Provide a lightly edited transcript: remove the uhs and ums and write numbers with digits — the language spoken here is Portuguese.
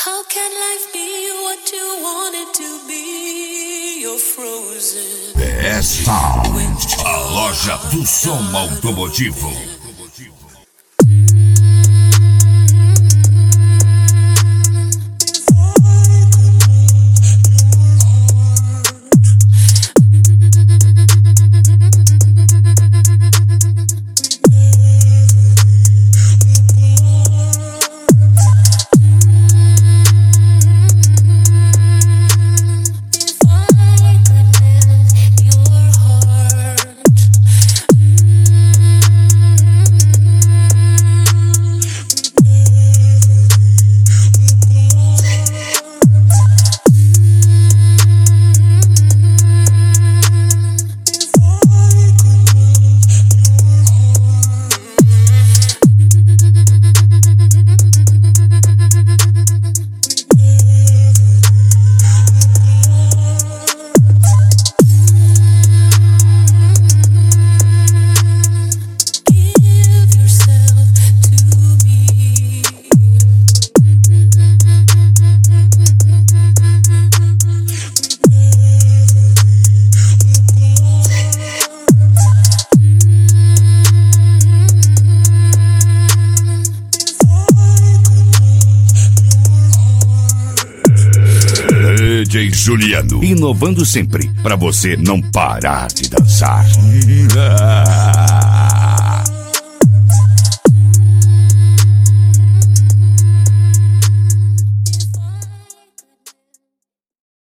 How can life be what you want it to be? You're frozen. PS Sound, a loja do som automotivo. DJ Juliano, inovando sempre, pra você não parar de dançar.